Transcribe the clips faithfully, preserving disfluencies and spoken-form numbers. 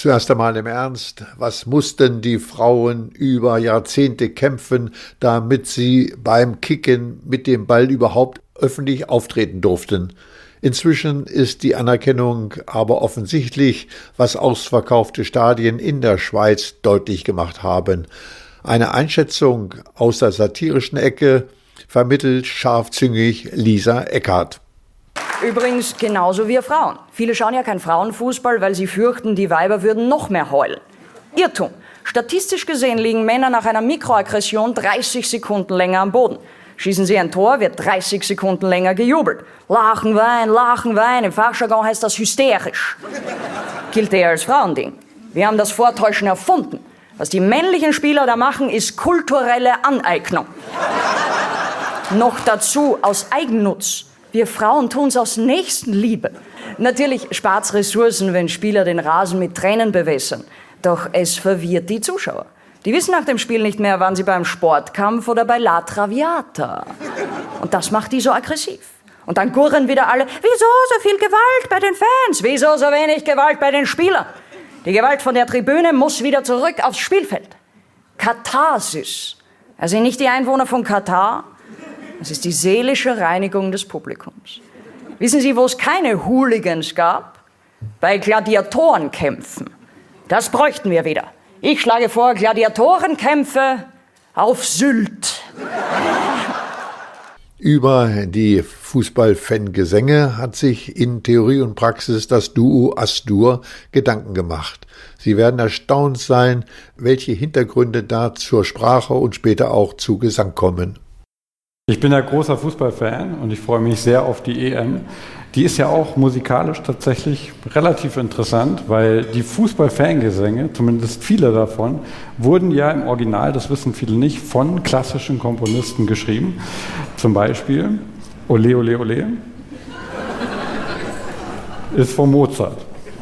Zuerst einmal im Ernst, was mussten die Frauen über Jahrzehnte kämpfen, damit sie beim Kicken mit dem Ball überhaupt öffentlich auftreten durften? Inzwischen ist die Anerkennung aber offensichtlich, was ausverkaufte Stadien in der Schweiz deutlich gemacht haben. Eine Einschätzung aus der satirischen Ecke vermittelt scharfzüngig Lisa Eckhardt. Übrigens genauso wie Frauen. Viele schauen ja kein Frauenfußball, weil sie fürchten, die Weiber würden noch mehr heulen. Irrtum. Statistisch gesehen liegen Männer nach einer Mikroaggression dreißig Sekunden länger am Boden. Schießen sie ein Tor, wird dreißig Sekunden länger gejubelt. Lachen, Wein, Lachen, Wein. Im Fachjargon heißt das hysterisch. Gilt eher als Frauending. Wir haben das Vortäuschen erfunden. Was die männlichen Spieler da machen, ist kulturelle Aneignung. Noch dazu aus Eigennutz. Wir Frauen tun's aus Nächstenliebe. Natürlich spart's Ressourcen, wenn Spieler den Rasen mit Tränen bewässern. Doch es verwirrt die Zuschauer. Die wissen nach dem Spiel nicht mehr, waren sie beim Sportkampf oder bei La Traviata. Und das macht die so aggressiv. Und dann gurren wieder alle, wieso so viel Gewalt bei den Fans? Wieso so wenig Gewalt bei den Spielern? Die Gewalt von der Tribüne muss wieder zurück aufs Spielfeld. Katharsis. Also nicht die Einwohner von Katar. Das ist die seelische Reinigung des Publikums. Wissen Sie, wo es keine Hooligans gab? Bei Gladiatorenkämpfen. Das bräuchten wir wieder. Ich schlage vor, Gladiatorenkämpfe auf Sylt. Über die Fußballfangesänge hat sich in Theorie und Praxis das Duo Astur Gedanken gemacht. Sie werden erstaunt sein, welche Hintergründe da zur Sprache und später auch zu Gesang kommen. Ich bin ja großer Fußballfan und ich freue mich sehr auf die E M. Die ist ja auch musikalisch tatsächlich relativ interessant, weil die Fußball-Fangesänge, zumindest viele davon, wurden ja im Original, das wissen viele nicht, von klassischen Komponisten geschrieben. Zum Beispiel Ole, Ole, Ole ist von Mozart.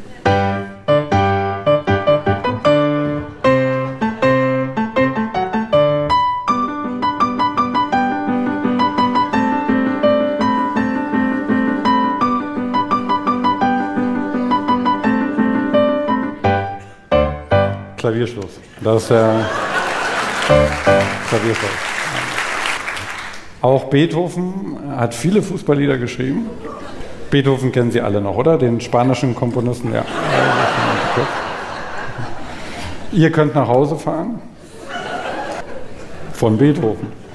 Klavierschluss. Das ist der Klavierschluss. Auch Beethoven hat viele Fußballlieder geschrieben. Beethoven kennen Sie alle noch, oder? Den spanischen Komponisten, ja. Ihr könnt nach Hause fahren. Von Beethoven.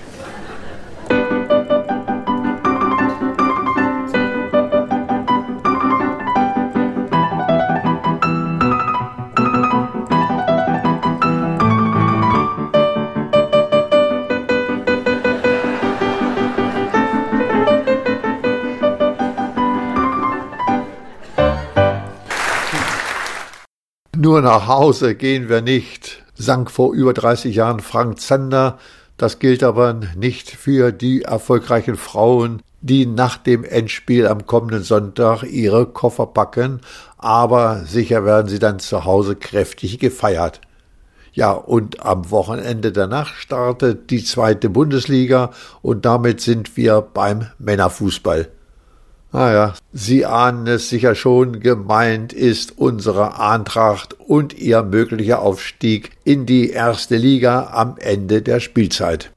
Nur nach Hause gehen wir nicht, sang vor über dreißig Jahren Frank Zander. Das gilt aber nicht für die erfolgreichen Frauen, die nach dem Endspiel am kommenden Sonntag ihre Koffer packen, aber sicher werden sie dann zu Hause kräftig gefeiert. Ja, und am Wochenende danach startet die zweite Bundesliga und damit sind wir beim Männerfußball. Naja, Sie ahnen es sicher schon, gemeint ist unsere Eintracht und ihr möglicher Aufstieg in die erste Liga am Ende der Spielzeit.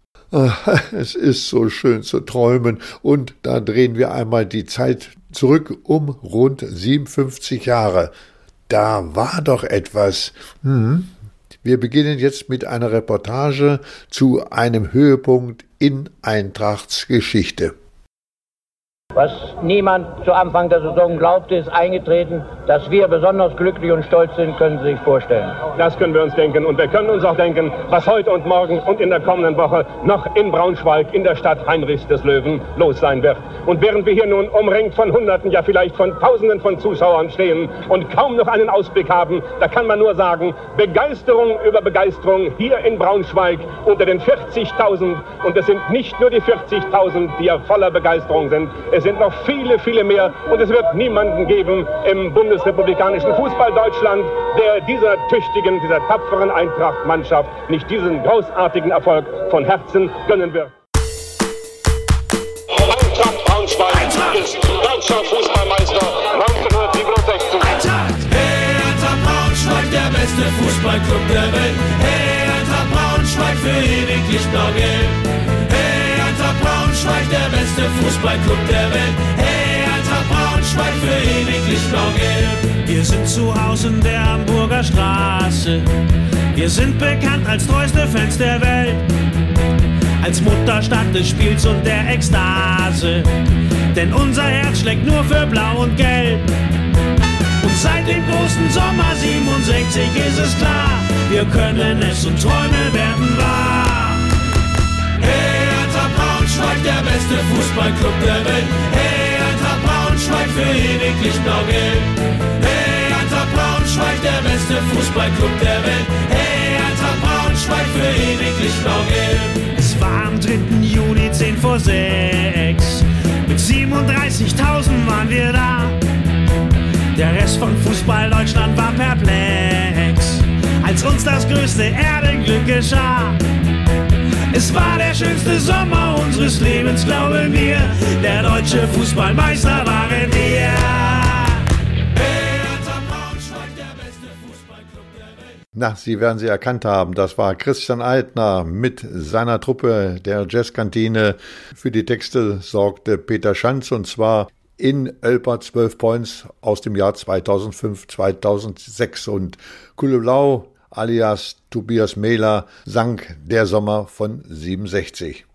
Es ist so schön zu träumen und da drehen wir einmal die Zeit zurück um rund siebenundfünfzig Jahre. Da war doch etwas. Hm. Wir beginnen jetzt mit einer Reportage zu einem Höhepunkt in Eintrachts Geschichte. Was niemand zu Anfang der Saison glaubte, ist eingetreten. Dass wir besonders glücklich und stolz sind, können Sie sich vorstellen. Das können wir uns denken. Und wir können uns auch denken, was heute und morgen und in der kommenden Woche noch in Braunschweig, in der Stadt Heinrichs des Löwen, los sein wird. Und während wir hier nun umringt von Hunderten, ja vielleicht von Tausenden von Zuschauern stehen und kaum noch einen Ausblick haben, da kann man nur sagen, Begeisterung über Begeisterung hier in Braunschweig unter den vierzigtausend. Und es sind nicht nur die vierzigtausend, die ja voller Begeisterung sind. Es sind noch viele, viele mehr und es wird niemanden geben im bundesrepublikanischen Fußball Deutschland, der dieser tüchtigen, dieser tapferen Eintracht-Mannschaft nicht diesen großartigen Erfolg von Herzen gönnen wird. Eintracht Braunschweig Eintracht ist deutscher Fußballmeister neunzehnhundertsiebenundsechzig. Eintracht! Hertha Braunschweig! beste Fußballclub der Welt. Hey, Eintracht Braunschweig, für ewig Licht-Blau-Gelb. Hey, Eintracht Braunschweig, der beste Fußballclub der Welt. Hey, Eintracht Braunschweig, für ewig Licht-Blau-Gelb. Wir sind zu Hause in der Hamburger Straße. Wir sind bekannt als treueste Fans der Welt. Als Mutterstadt des Spiels und der Ekstase. Denn unser Herz schlägt nur für Blau und Gelb. Und seit dem großen Sommer siebenundsechzig ist es klar, wir können es und Träume werden wahr. Hey, Eintracht Braunschweig, der beste Fußballclub der Welt. Hey, Eintracht Braunschweig, für ewig Licht-Blau-Gelb. Hey, Eintracht Braunschweig, der beste Fußballclub der Welt. Hey, Eintracht Braunschweig, für ewig Licht-Blau-Gelb. Es war am dritten Juni zehn vor sechs. Mit siebenunddreißigtausend waren wir da. Der Rest von Fußball Deutschland war perplex, als uns das größte Erdenglück geschah. Es war der schönste Sommer unseres Lebens, glaube mir. Der deutsche Fußballmeister waren wir. Na, Sie werden sie erkannt haben. Das war Christian Eitner mit seiner Truppe der Jazzkantine. Für die Texte sorgte Peter Schanz, und zwar in Ölper zwölf Points aus dem Jahr zweitausendfünf, zweitausendsechs. Und Kuleblau alias Tobias Mehler sang Der Sommer von siebenundsechzig.